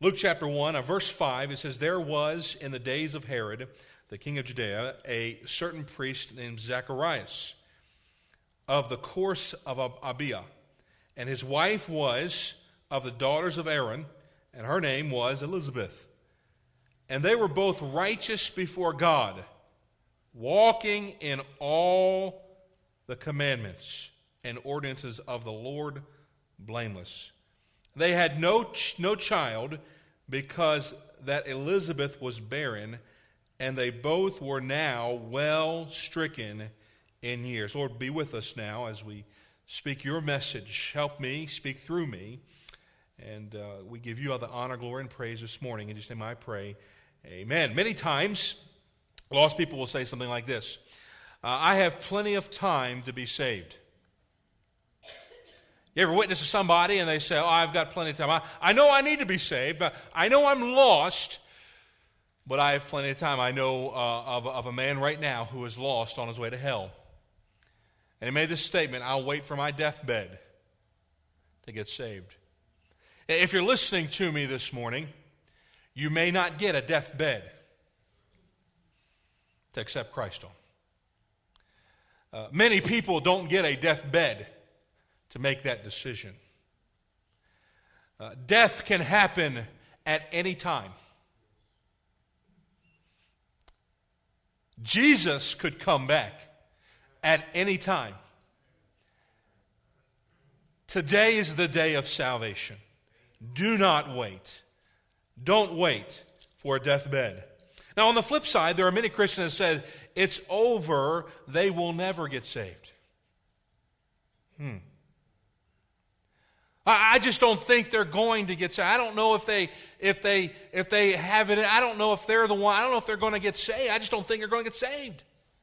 Luke chapter 1, verse 5, it says, "There was in the days of Herod, the king of Judea, a certain priest named Zacharias of the course of Abia. And his wife was of the daughters of Aaron, and her name was Elizabeth. And they were both righteous before God, walking in all the commandments and ordinances of the Lord blameless. They had no child, because that Elizabeth was barren, and they both were now well stricken in years." Lord, be with us now as we speak your message. Help me, speak through me. And we give you all the honor, glory, and praise this morning. In Jesus' name I pray, amen. Many times, lost people will say something like this: "I have plenty of time to be saved." You ever witness to somebody and they say, "Oh, I've got plenty of time. I know I need to be saved. I know I'm lost, but I have plenty of time." I know of a man right now who is lost on his way to hell. And he made this statement: "I'll wait for my deathbed to get saved." If you're listening to me this morning, you may not get a deathbed to accept Christ on. Many people don't get a deathbed to make that decision. Death can happen at any time. Jesus could come back at any time. Today is the day of salvation. Do not wait. Don't wait for a deathbed. Now, on the flip side, there are many Christians that said, "It's over, they will never get saved." I just don't think they're going to get saved. I don't know if they have it. I don't know if they're the one. I don't know if they're going to get saved. I just don't think they're going to get saved.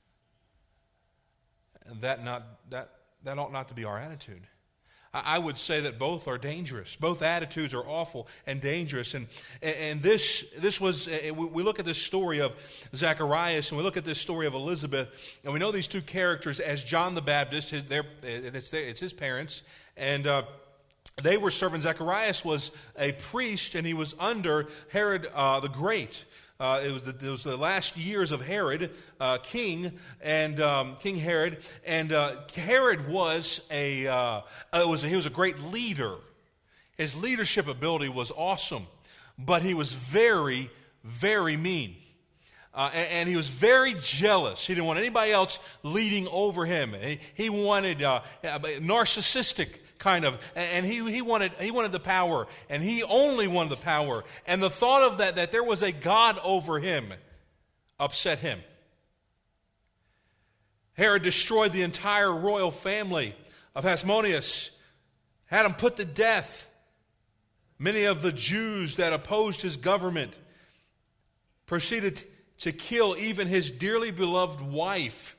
And that ought not to be our attitude. I would say that both are dangerous. Both attitudes are awful and dangerous. And this was, we look at this story of Zacharias and we look at this story of Elizabeth, and we know these two characters as John the Baptist. It's his parents, and they were serving. Zacharias was a priest, and he was under Herod the Great. It was the last years of Herod, king, and King Herod, and Herod was he was a great leader. His leadership ability was awesome, but he was very, very mean. And he was very jealous. He didn't want anybody else leading over him. He wanted narcissistic kind of, and he wanted the power, and he only wanted the power. And the thought of that there was a God over him upset him. Herod destroyed the entire royal family of Hasmoneus, had him put to death. Many of the Jews that opposed his government, proceeded to kill even his dearly beloved wife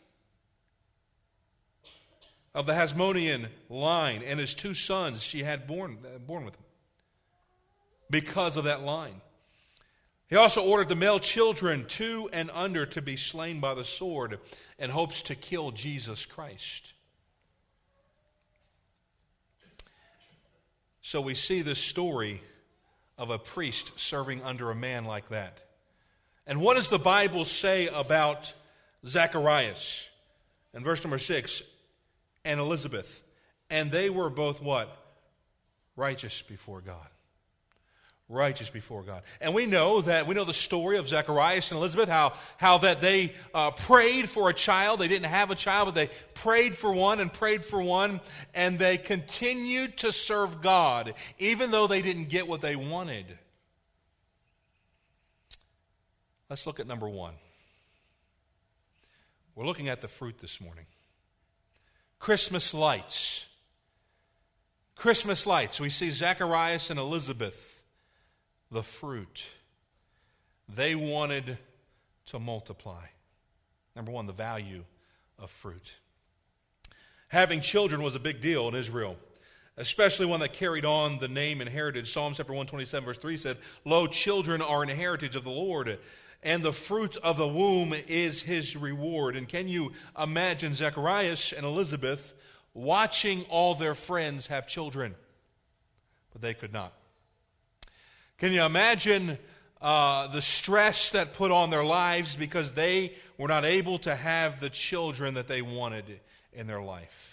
of the Hasmonean line, and his two sons she had born with him because of that line. He also ordered the male children 2 and under to be slain by the sword in hopes to kill Jesus Christ. So we see this story of a priest serving under a man like that. And what does the Bible say about Zacharias? In verse number 6, and Elizabeth, and they were both what? Righteous before God. Righteous before God. And we know the story of Zacharias and Elizabeth, how that they prayed for a child. They didn't have a child, but they prayed for one, and they continued to serve God, even though they didn't get what they wanted. Let's look at number 1. We're looking at the fruit this morning. Christmas lights. Christmas lights. We see Zacharias and Elizabeth, the fruit. They wanted to multiply. Number 1, the value of fruit. Having children was a big deal in Israel, especially one that carried on the name and heritage. Psalms chapter 127 verse 3 said, "Lo, children are an heritage of the Lord, and the fruit of the womb is his reward." And can you imagine Zacharias and Elizabeth watching all their friends have children? But they could not. Can you imagine the stress that put on their lives because they were not able to have the children that they wanted in their life?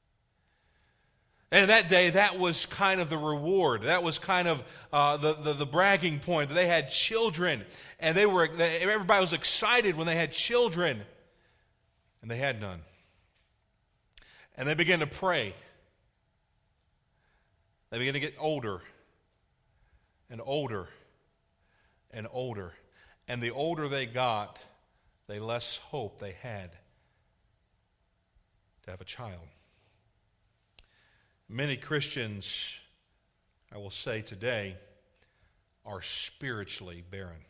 And that day, that was kind of the reward. That was kind of the bragging point. They had children, and everybody was excited when they had children, and they had none. And they began to pray. They began to get older and older and older. And the older they got, the less hope they had to have a child. Many Christians, I will say today, are spiritually barren.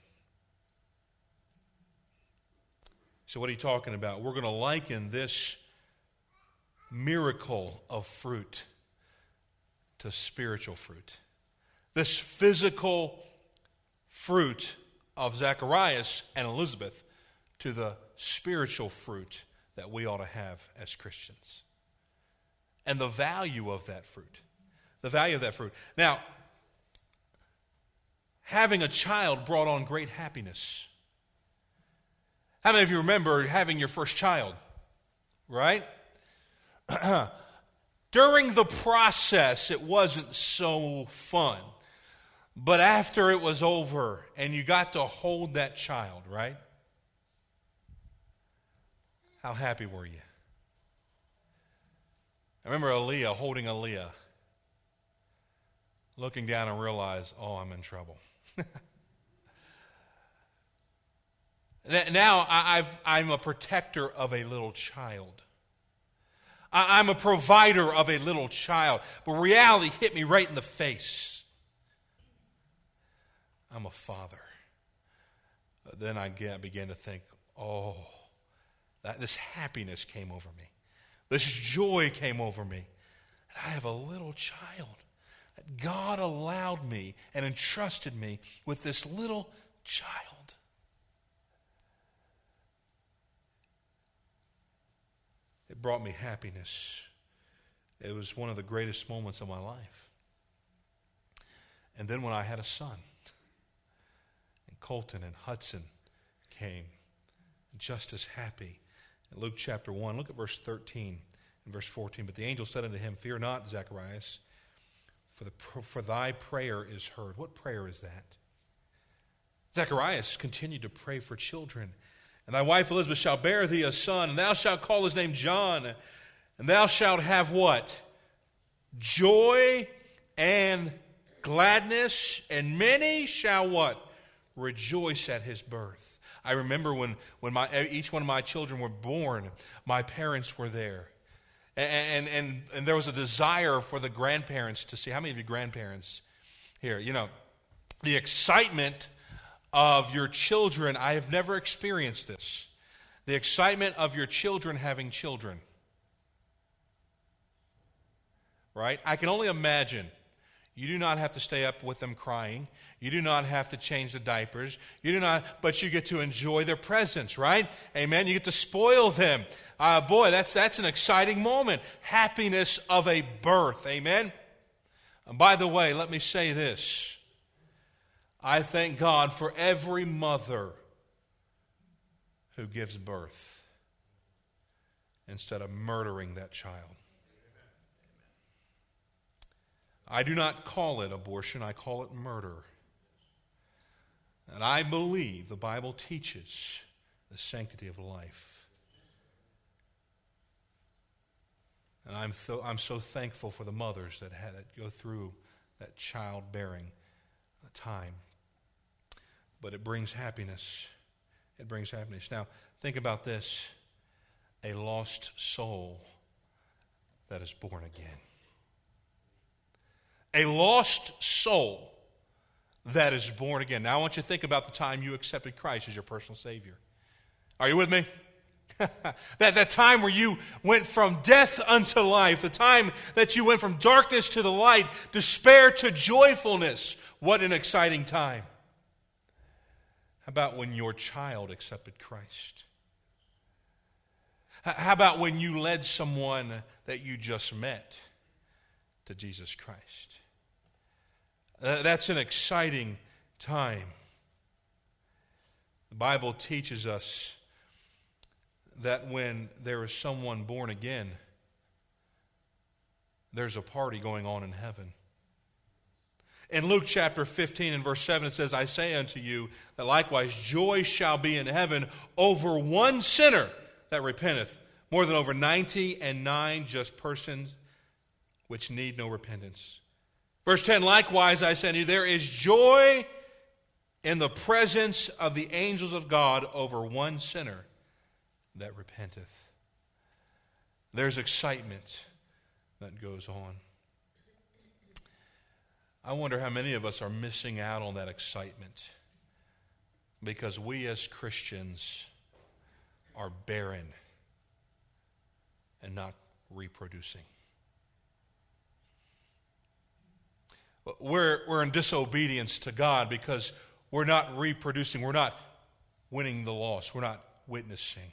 So what are you talking about? We're going to liken this miracle of fruit to spiritual fruit. This physical fruit of Zacharias and Elizabeth to the spiritual fruit that we ought to have as Christians. And the value of that fruit. The value of that fruit. Now, having a child brought on great happiness. How many of you remember having your first child? Right? During the process, it wasn't so fun. But after it was over and you got to hold that child, right? How happy were you? I remember Aaliyah holding Aaliyah, looking down and realize, oh, I'm in trouble. Now I'm a protector of a little child. I'm a provider of a little child. But reality hit me right in the face. I'm a father. Then I began to think, oh, this happiness came over me. This joy came over me. And I have a little child. That God allowed me and entrusted me with this little child. It brought me happiness. It was one of the greatest moments of my life. And then when I had a son, and Colton and Hudson came, just as happy. In Luke chapter 1, look at verse 13 and verse 14. But the angel said unto him, Fear not, Zacharias, for thy prayer is heard. What prayer is that? Zacharias continued to pray for children. And thy wife Elizabeth shall bear thee a son, and thou shalt call his name John. And thou shalt have what? Joy and gladness, and many shall what? Rejoice at his birth. I remember when each one of my children were born, my parents were there. And there was a desire for the grandparents to see. How many of you grandparents here? You know, the excitement of your children, I have never experienced this. The excitement of your children having children. Right? I can only imagine. You do not have to stay up with them crying. You do not have to change the diapers. You do not, but you get to enjoy their presence, right? Amen. You get to spoil them. Boy, that's an exciting moment. Happiness of a birth. Amen. And by the way, let me say this. I thank God for every mother who gives birth instead of murdering that child. I do not call it abortion, I call it murder. And I believe the Bible teaches the sanctity of life. And I'm so thankful for the mothers that had to go through that childbearing time. But it brings happiness. It brings happiness. Now, think about this. A lost soul that is born again. A lost soul that is born again. Now I want you to think about the time you accepted Christ as your personal Savior. Are you with me? that time where you went from death unto life, the time that you went from darkness to the light, despair to joyfulness. What an exciting time. How about when your child accepted Christ? How about when you led someone that you just met to Jesus Christ? That's an exciting time. The Bible teaches us that when there is someone born again, there's a party going on in heaven. In Luke chapter 15 and verse 7, it says, I say unto you that likewise joy shall be in heaven over one sinner that repenteth, more than over 99 just persons which need no repentance. Verse 10, likewise I say unto you, there is joy in the presence of the angels of God over one sinner that repenteth. There's excitement that goes on. I wonder how many of us are missing out on that excitement because we as Christians are barren and not reproducing. We're in disobedience to God because we're not reproducing. We're not winning the lost. We're not witnessing.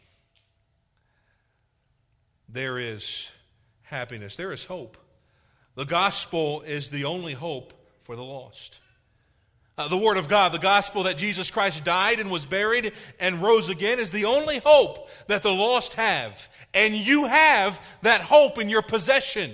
There is happiness. There is hope. The gospel is the only hope for the lost. The Word of God, the gospel that Jesus Christ died and was buried and rose again, is the only hope that the lost have. And you have that hope in your possession.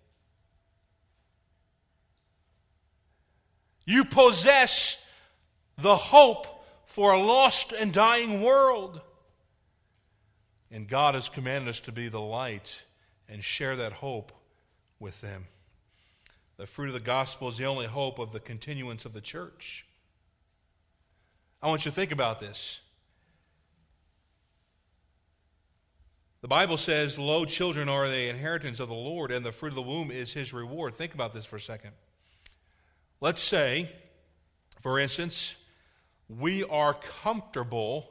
You possess the hope for a lost and dying world. And God has commanded us to be the light and share that hope with them. The fruit of the gospel is the only hope of the continuance of the church. I want you to think about this. The Bible says, lo, children are the inheritance of the Lord, and the fruit of the womb is His reward. Think about this for a second. Let's say, for instance, we are comfortable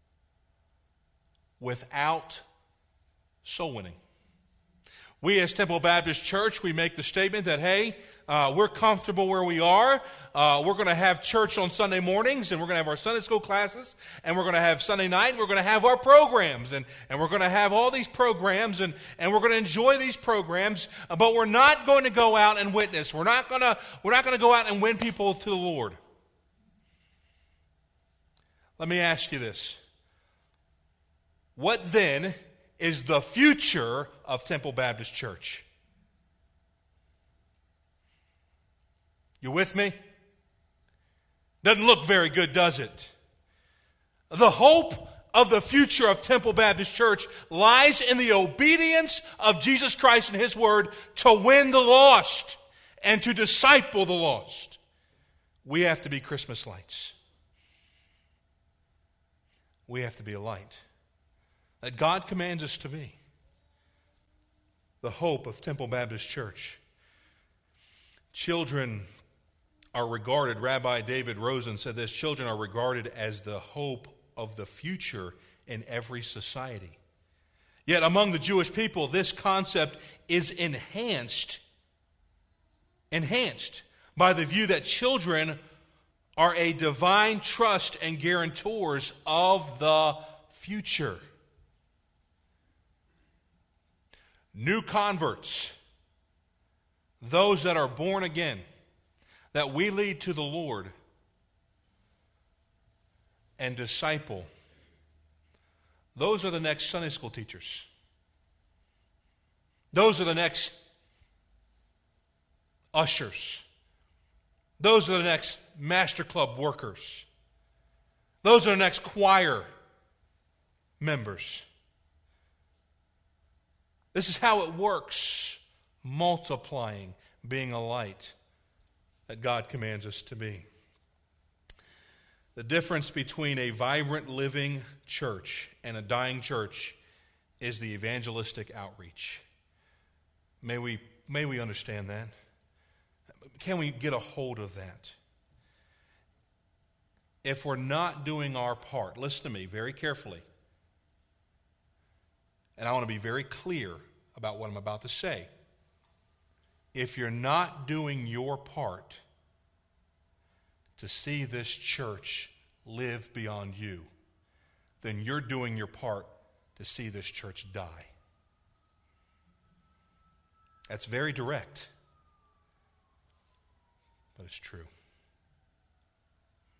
without soul winning. We as Temple Baptist Church, we make the statement that, hey, we're comfortable where we are. We're going to have church on Sunday mornings, and we're going to have our Sunday school classes, and we're going to have Sunday night, and we're going to have our programs, and we're going to have all these programs, and we're going to enjoy these programs, but we're not going to go out and witness. We're not going to go out and win people to the Lord. Let me ask you this. What then is the future of Temple Baptist Church? You with me? Doesn't look very good, does it? The hope of the future of Temple Baptist Church lies in the obedience of Jesus Christ and His Word to win the lost and to disciple the lost. We have to be Christmas lights. We have to be a light that God commands us to be. The hope of Temple Baptist Church. Children are regarded, Rabbi David Rosen said this, children are regarded as the hope of the future in every society. Yet among the Jewish people, this concept is enhanced by the view that children are a divine trust and guarantors of the future. New converts, those that are born again, that we lead to the Lord and disciple, those are the next Sunday school teachers. Those are the next ushers. Those are the next master club workers. Those are the next choir members. This is how it works, multiplying, being a light that God commands us to be. The difference between a vibrant living church and a dying church is the evangelistic outreach. May we understand that? Can we get a hold of that? If we're not doing our part, listen to me very carefully. And I want to be very clear about what I'm about to say. If you're not doing your part to see this church live beyond you, then you're doing your part to see this church die. That's very direct, but it's true.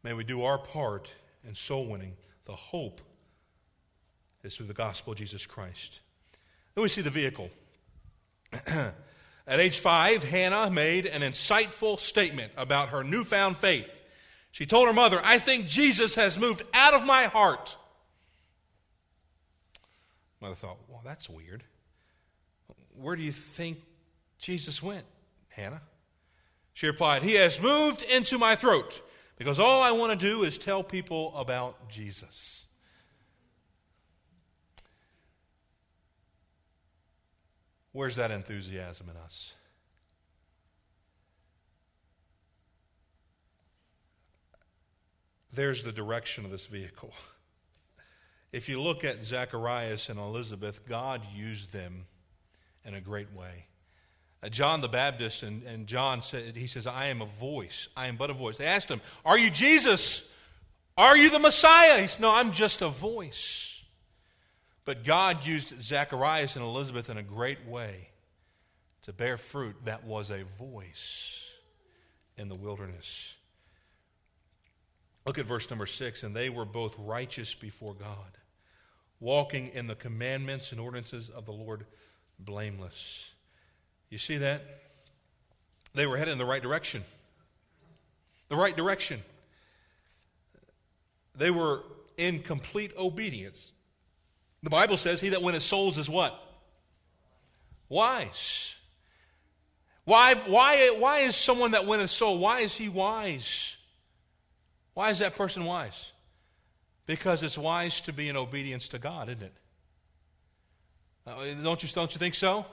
May we do our part in soul winning. The hope is through the gospel of Jesus Christ. Then we see the vehicle. At age 5, Hannah made an insightful statement about her newfound faith. She told her mother, "I think Jesus has moved out of my heart." Mother thought, "Well, that's weird. Where do you think Jesus went, Hannah?" She replied, "He has moved into my throat because all I want to do is tell people about Jesus." Where's that enthusiasm in us? There's the direction of this vehicle. If you look at Zacharias and Elizabeth, God used them in a great way. John the Baptist, and John said, he says, "I am a voice. I am but a voice." They asked him, "Are you Jesus? Are you the Messiah?" He said, "No, I'm just a voice." But God used Zacharias and Elizabeth in a great way to bear fruit that was a voice in the wilderness. Look at verse number 6. "And they were both righteous before God, walking in the commandments and ordinances of the Lord blameless." You see that? They were headed in the right direction. The right direction. They were in complete obedience. The Bible says, "He that winneth souls is" what? Wise. Why is someone that winneth soul, why is he wise? Why is that person wise? Because it's wise to be in obedience to God, isn't it? Don't you think so?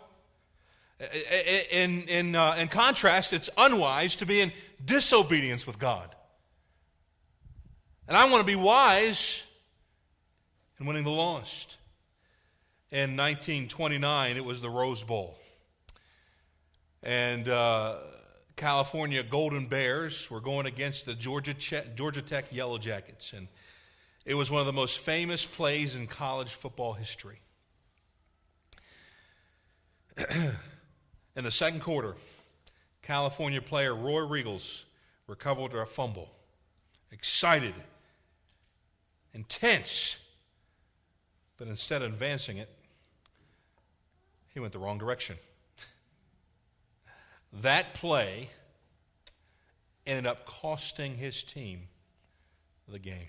In contrast, it's unwise to be in disobedience with God. And I want to be wise in winning the lost. In 1929, it was the Rose Bowl. And California Golden Bears were going against the Georgia Tech Yellow Jackets. And it was one of the most famous plays in college football history. In the second quarter, California player Roy Riegels recovered a fumble. Excited, intense, but instead of advancing it, he went the wrong direction. That play ended up costing his team the game.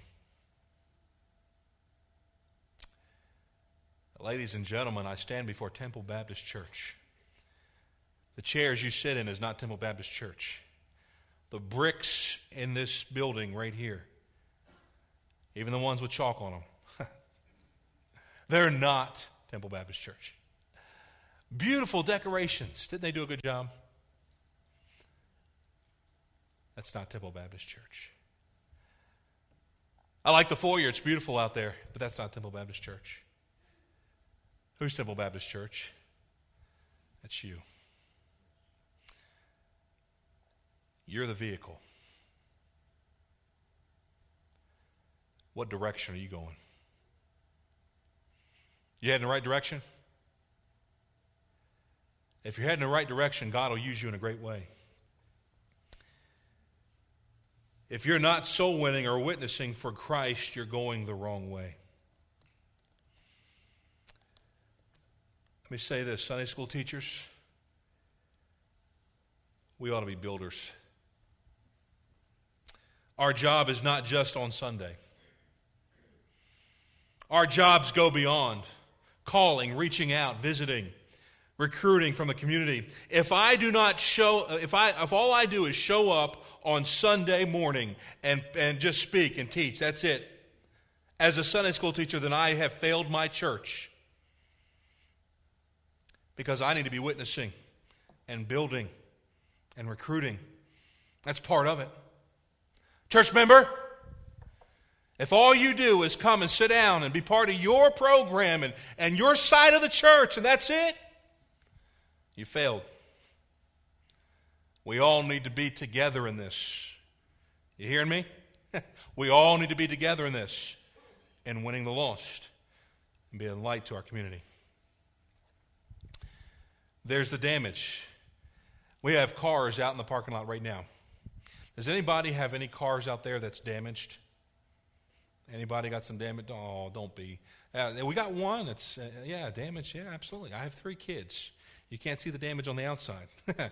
Ladies and gentlemen, I stand before Temple Baptist Church. The chairs you sit in is not Temple Baptist Church. The bricks in this building right here, even the ones with chalk on them, they're not Temple Baptist Church. Beautiful decorations. Didn't they do a good job? That's not Temple Baptist Church. I like the foyer. It's beautiful out there, but that's not Temple Baptist Church. Who's Temple Baptist Church? That's you. You're the vehicle. What direction are you going? You heading in the right direction? If you're heading in the right direction, God will use you in a great way. If you're not soul winning or witnessing for Christ, you're going the wrong way. Let me say this, Sunday school teachers, we ought to be builders. Our job is not just on Sunday. Our jobs go beyond calling, reaching out, visiting, recruiting from the community. If all I do is show up on Sunday morning and just speak and teach, that's it. As a Sunday school teacher, then I have failed my church. Because I need to be witnessing and building and recruiting. That's part of it. Church member, if all you do is come and sit down and be part of your program and your side of the church, and that's it, you failed. We all need to be together in this. You hearing me? We all need to be together in this and winning the lost and being a light to our community. There's the damage. We have cars out in the parking lot right now. Does anybody have any cars out there that's damaged? Anybody got some damage? Oh, don't be. We got one that's, damaged. Yeah, absolutely. I have 3 kids. You can't see the damage on the outside.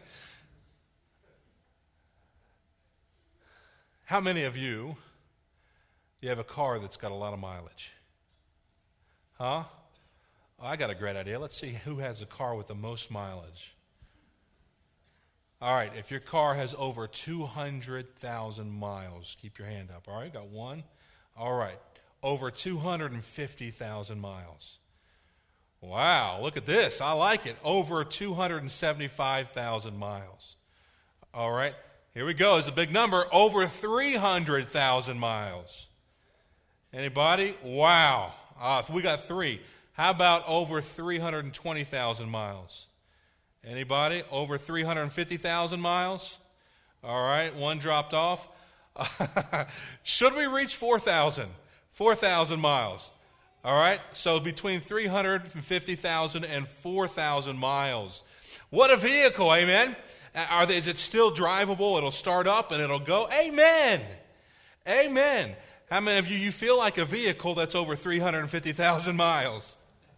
How many of you have a car that's got a lot of mileage? Huh? Oh, I got a great idea. Let's see who has a car with the most mileage. All right, if your car has over 200,000 miles, keep your hand up. All right, got one. All right, over 250,000 miles. Wow, look at this. I like it. Over 275,000 miles. All right, here we go. It's a big number. Over 300,000 miles. Anybody? Wow. We got 3. How about over 320,000 miles? Anybody? Over 350,000 miles? All right, one dropped off. Should we reach 4,000? 4,000 miles. All right, so between 350,000 and 4,000 miles. What a vehicle, amen? Is it still drivable? It'll start up and it'll go. Amen. Amen. How many of you feel like a vehicle that's over 350,000 miles?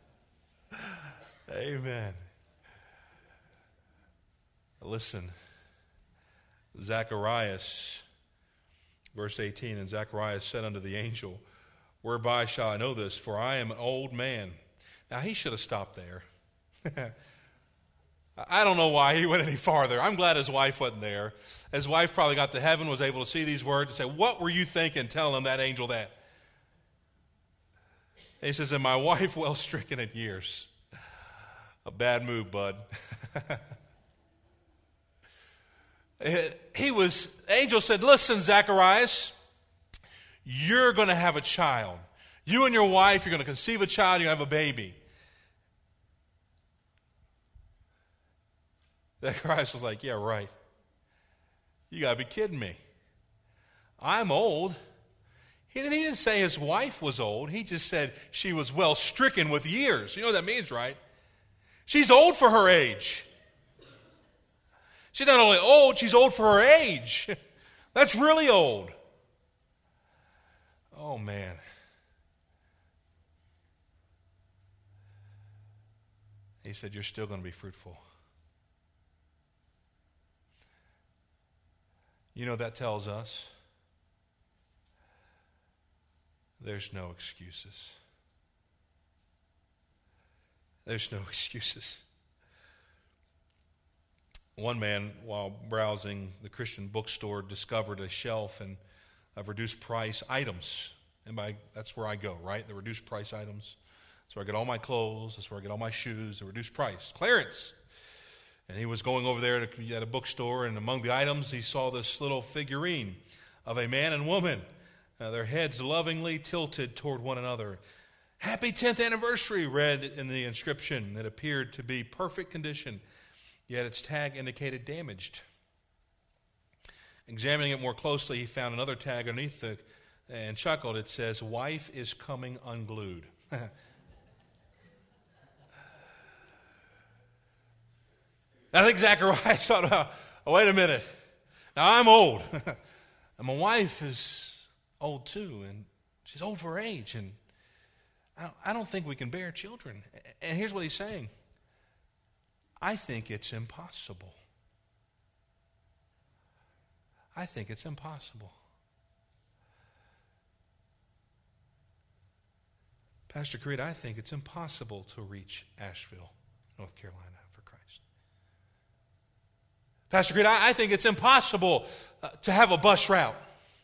Amen. Listen, Zacharias, verse 18, and Zacharias said unto the angel, whereby shall I know this? For I am an old man. Now, he should have stopped there. I don't know why he went any farther. I'm glad his wife wasn't there. His wife probably got to heaven, was able to see these words and say, what were you thinking telling that angel that? And he says, and my wife well stricken in years. A bad move, bud. Angel said, listen, Zacharias, you're going to have a child. You and your wife, you're going to conceive a child, you're going to have a baby. Zacharias was like, yeah, right. You got to be kidding me. I'm old. He didn't say his wife was old. He just said she was well stricken with years. You know what that means, right? She's old for her age. She's not only old, she's old for her age. That's really old. Oh, man. He said, you're still going to be fruitful. You know, that tells us there's no excuses. There's no excuses. One man, while browsing the Christian bookstore, discovered a shelf of reduced price items. And that's where I go, right? The reduced price items. That's where I get all my clothes. That's where I get all my shoes. The reduced price. Clearance. And he was going over there at a bookstore, and among the items he saw this little figurine of a man and woman, their heads lovingly tilted toward one another. Happy 10th anniversary, read in the inscription that appeared to be perfect condition, yet its tag indicated damaged. Examining it more closely, he found another tag underneath it and chuckled. It says, wife is coming unglued. I think Zacharias thought, oh, wait a minute. Now, I'm old. And my wife is old too, and she's old for her age, and I don't think we can bear children. And here's what he's saying. I think it's impossible. I think it's impossible. Pastor Creed, I think it's impossible to reach Asheville, North Carolina for Christ. Pastor Creed, I think it's impossible to have a bus route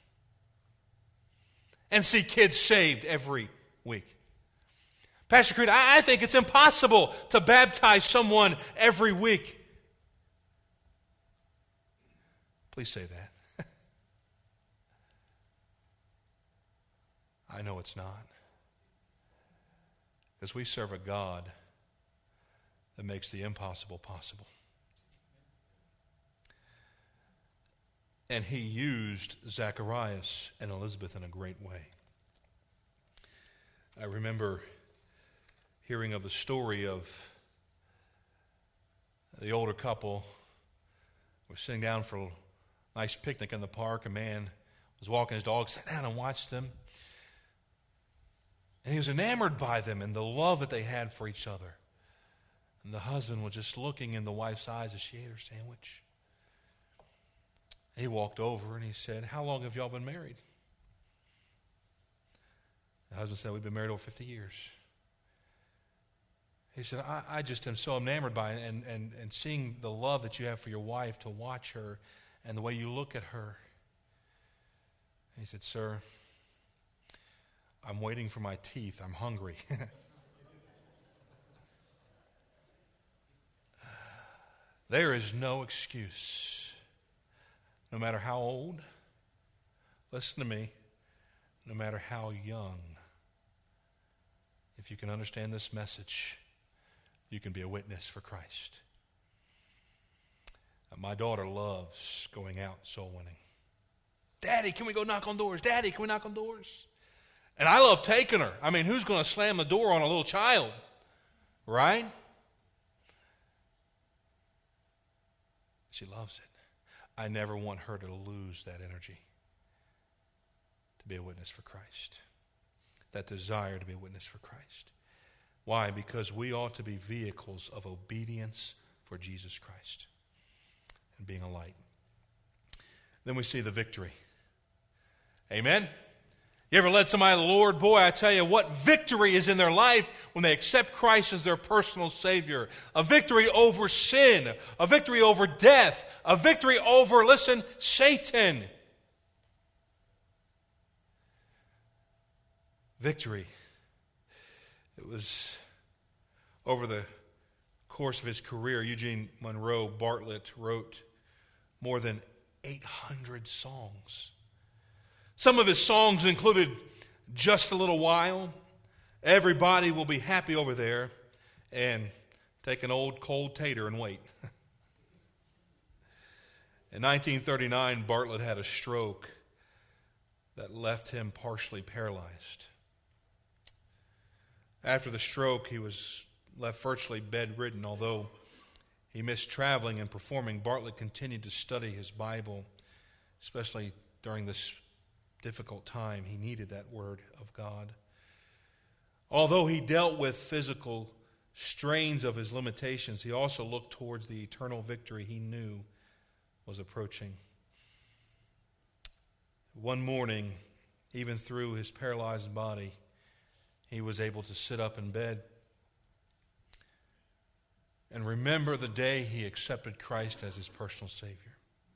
and see kids saved every week. Pastor Creed, I think it's impossible to baptize someone every week. Please say that. I know it's not. Because we serve a God that makes the impossible possible. And he used Zacharias and Elizabeth in a great way. I remember hearing of the story of the older couple was sitting down for nice picnic in the park. A man was walking his dog, sat down and watched them. And he was enamored by them and the love that they had for each other. And the husband was just looking in the wife's eyes as she ate her sandwich. He walked over and he said, "How long have y'all been married?" The husband said, "We've been married over 50 years. He said, I just am so enamored by it and seeing the love that you have for your wife, to watch her and the way you look at her." And he said, "Sir, I'm waiting for my teeth. I'm hungry." There is no excuse, no matter how old, listen to me, no matter how young. If you can understand this message, you can be a witness for Christ. My daughter loves going out soul winning. "Daddy, can we go knock on doors? Daddy, can we knock on doors?" And I love taking her. I mean, who's going to slam the door on a little child? Right? She loves it. I never want her to lose that energy to be a witness for Christ. That desire to be a witness for Christ. Why? Because we ought to be vehicles of obedience for Jesus Christ and being a light. Then we see the victory. Amen? You ever led somebody to the Lord? Boy, I tell you what victory is in their life when they accept Christ as their personal Savior. A victory over sin. A victory over death. A victory over, listen, Satan. Victory. It was over the course of his career, Eugene Monroe Bartlett wrote more than 800 songs. Some of his songs included "Just a Little While," "Everybody Will Be Happy Over There," and "Take an Old Cold Tater and Wait." In 1939, Bartlett had a stroke that left him partially paralyzed. After the stroke, he was left virtually bedridden. Although he missed traveling and performing, Bartlett continued to study his Bible, especially during this difficult time. He needed that Word of God. Although he dealt with physical strains of his limitations, he also looked towards the eternal victory he knew was approaching. One morning, even through his paralyzed body, he was able to sit up in bed and remember the day he accepted Christ as his personal Savior.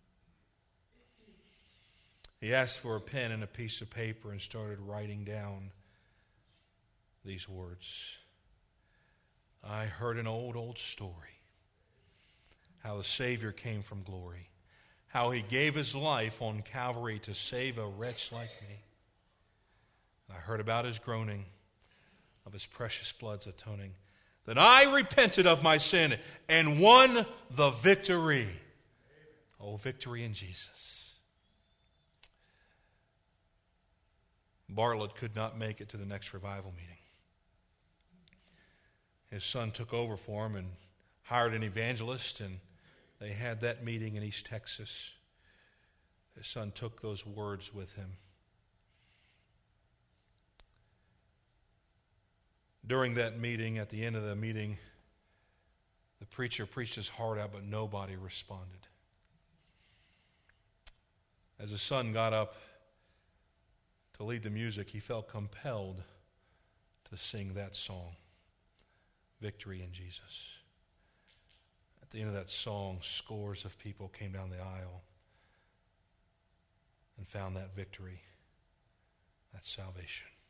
He asked for a pen and a piece of paper and started writing down these words. "I heard an old story, how the Savior came from glory, how he gave his life on Calvary to save a wretch like me. I heard about his groaning, of his precious blood's atoning. Then I repented of my sin and won the victory." Oh, victory in Jesus. Bartlett could not make it to the next revival meeting. His son took over for him and hired an evangelist, and they had that meeting in East Texas. His son took those words with him. During that meeting, at the end of the meeting, the preacher preached his heart out, but nobody responded. As his son got up to lead the music, he felt compelled to sing that song, "Victory in Jesus." At the end of that song, scores of people came down the aisle and found that victory, that salvation.